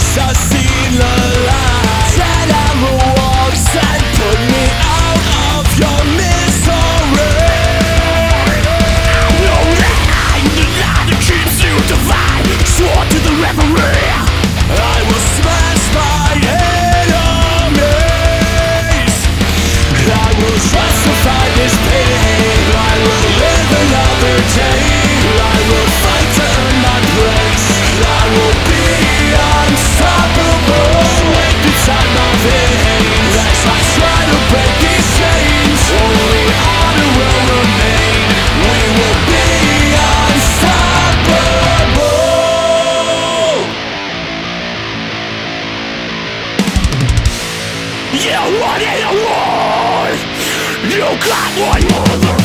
I see the light. Set out the walls and put me out of your misery. No lie, the lie that keeps you divided. Swore to the referee, I will smash my enemies. I will justify this pain. I will live another day. I will fight to earn my place. I will be unstoppable. Wake inside my veins as I try to break these chains. Only honor will remain. We will be unstoppable. You wanted a war. You got one more.